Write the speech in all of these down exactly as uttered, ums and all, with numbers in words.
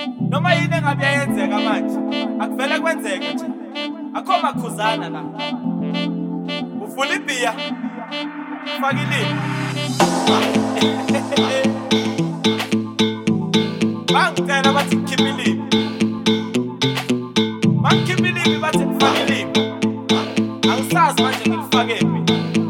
Noma yini engabe yenzeka manje akuvele kwenzeke nje akho makhuzana la uvula ibhiya ufaka ilimi bangicela bathi khipha ilimi bangikhipha ilimi bathi ngifaka ilimi angisazi manje ngilifake phi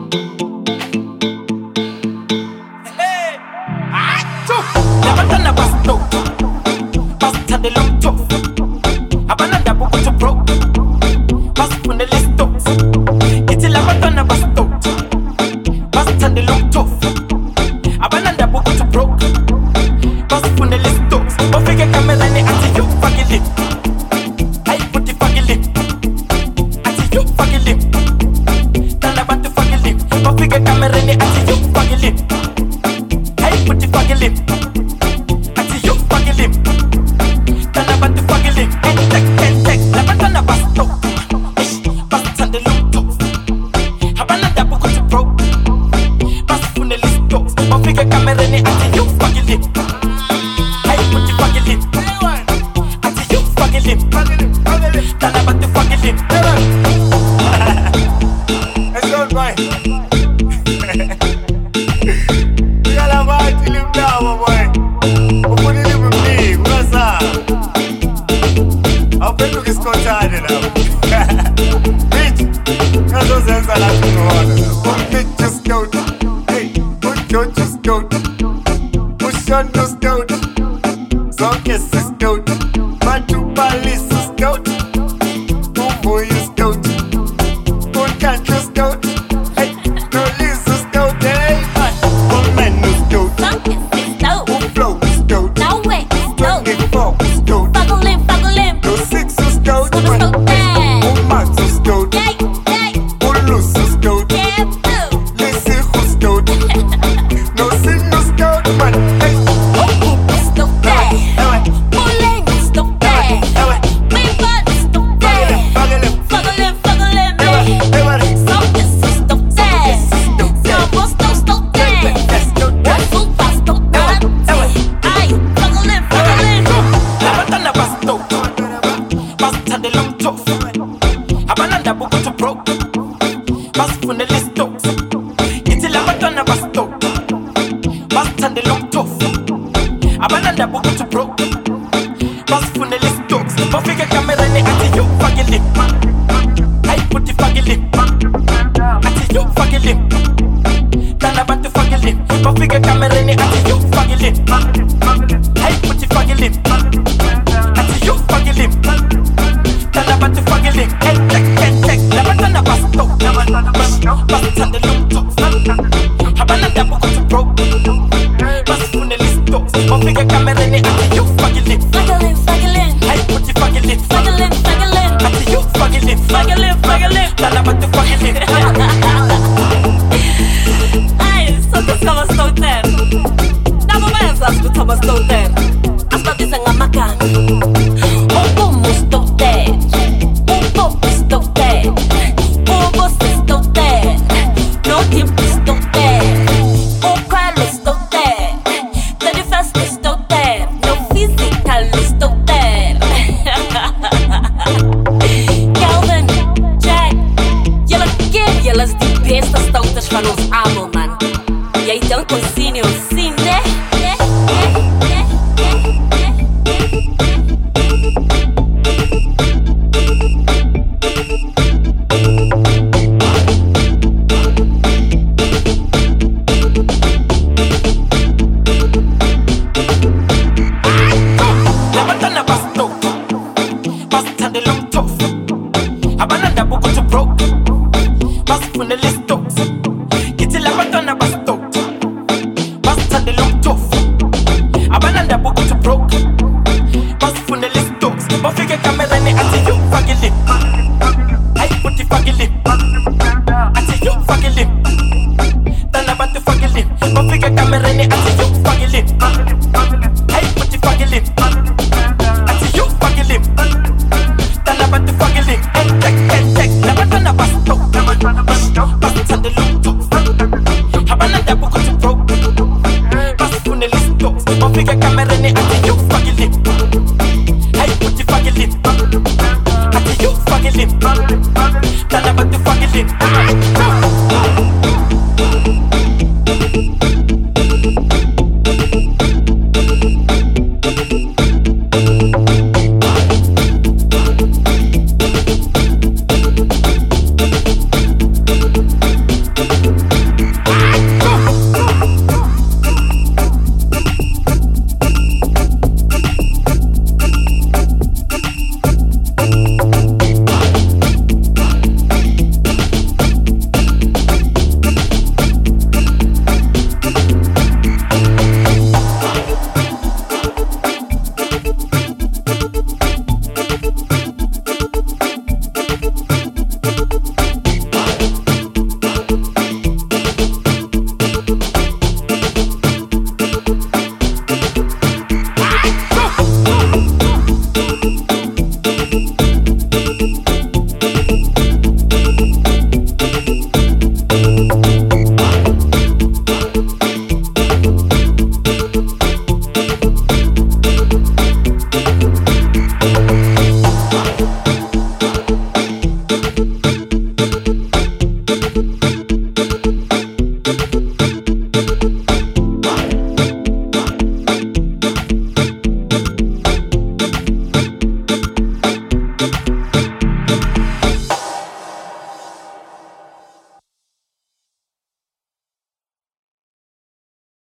hey athu labantwana basto basithande lo mthofu abananda bokuthi bro basifune listos ithi labantwana basto basithande lo mthofu abananda bokuthi bro basifune listos bofike kamerani athi yo fake ilimi hayi futhi fake ilimi athi yo fake ilimi tana bantu fake ilimi bofike kamerani athi yo fake ilimi hayi futhi fake ilimi athi yo fake ilimi tana bantu fake ilimi tek tek tek labantwana basto basithande lo mthofu abananda bokuthi bro basifune listos bofike kamerani athi yo fake ilimi hayi futhi fake ilimi athi yo fake ilimi tana bantu fake ilimi it's all right yala bathi limdawo boy ufuna ilimi mbi ungasazi awuphenduka isikhothane lapho bitch ngazozenza lapho ngona bitch just don't hey don't just don't push on those don't zonke sistot bantu balisi stot umbo istot unkantlo stot hey no lisa stot hey woman stot Zonke sistot umflow stot No way stot twenty-four stot Fagolim fagolim no six stot Skoro stot there umax stot Yay yay ulus stot Yeah boo lisi stot no sin no stot man hey Stot there Pulling stot there Wimbad stot there Fagolim fagolim Zonke sistot there Zobo stot stot there Fupa stot there Ay fagolim fagolim labantwana basto basithande lo mthofu abananda bokuthi bro basifune listos ithi labantwana basto basithande lo mthofu abananda bokuthi bro basifune listos bofike kamerani athi yo fake ilimi hayi futhi fake ilimi athi yo fake ilimi tana bantu fake ilimi bofike kamerani athi yo fake ilimi hayi futhi fake ilimi athi yo fake ilimi tana bantu fake ilimi hey tek tek tek labantwana basto basithande lo mthofu abananda bokuthi bro basifune listos bofike kamerani athi yo fake ilimi Fagolim fagolim hayi futhi fake ilimi Fagolim fagolim athi yo fake ilimi Fagolim fagolim tana bantu fake ilimi Ai, sote kama stoter Nakubenza ukuthi ama stoter Asibabize ngamagama Ubumu stoter Ubobu stoter Ubosi stoter Notimpi stoter Ukwelo stoter thirty-first stoter No physical stoter Calvin, Jack Julle ken julle is die beste stoters van ons